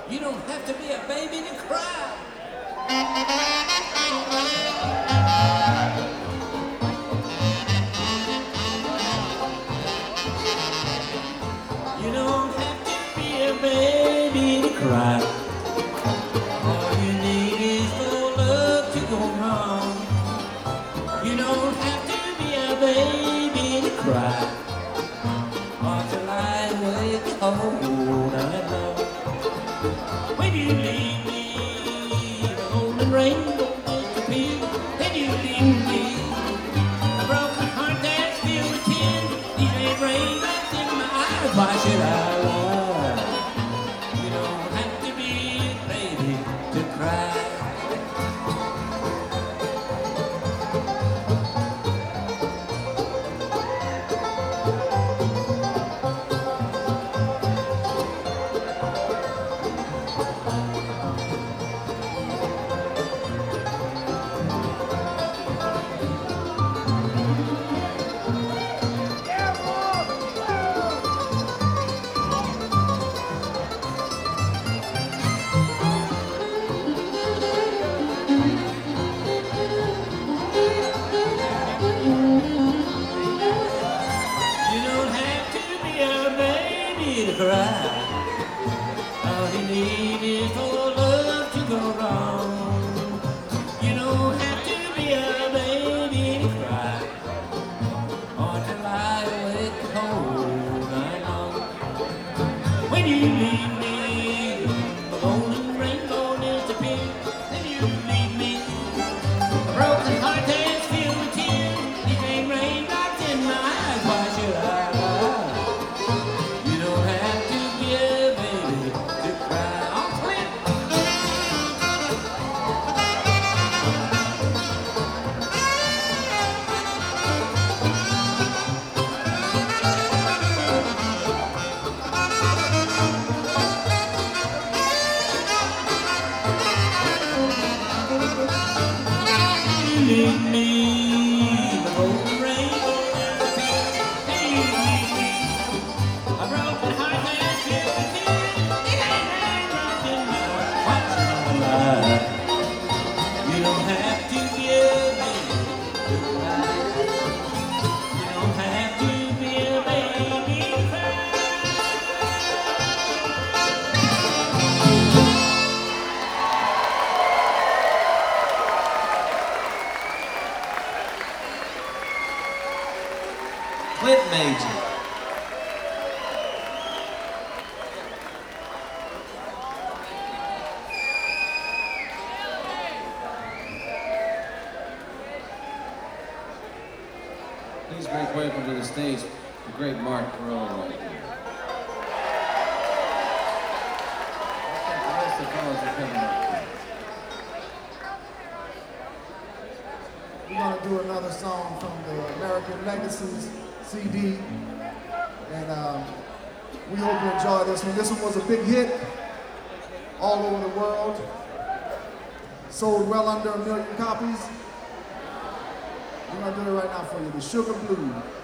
You don't have to be a baby to cry. You don't have to be a baby to cry. All you need is for love to go wrong. You don't have to be a baby to cry, or to lie awake cold night long. When you leave me, the golden rainbow disappears. When you leave me, a broken heart that's filled with tears. These ain't raindrops in my eyes. Why should I lie? You don't have to be a baby to cry. To cry. All you need is for love to go wrong. You don't have to be a baby to cry, or to lie awake the whole night long. When you leave me, the golden rainbow disappears. Then you leave me, a broken heart that's filled with tears. These ain't raindrops in my eyes. Why should I lie? Leave me, the golden rainbow disappears. Hey, you leave me, a broken heart that's filled with tears. It ain't raindrops in my eyes. You don't have to be a baby to cry. You don't have to be a baby to cry. Clint Major. Please make welcome to the stage the great Mark Carone right here. The rest of the fellas are coming up. We're going to do another song from the American Legacies CD, and we hope you enjoy this one. This one was a big hit all over the world, sold well under 1 million copies. We're going to do it right now for you, the Sugar Blues.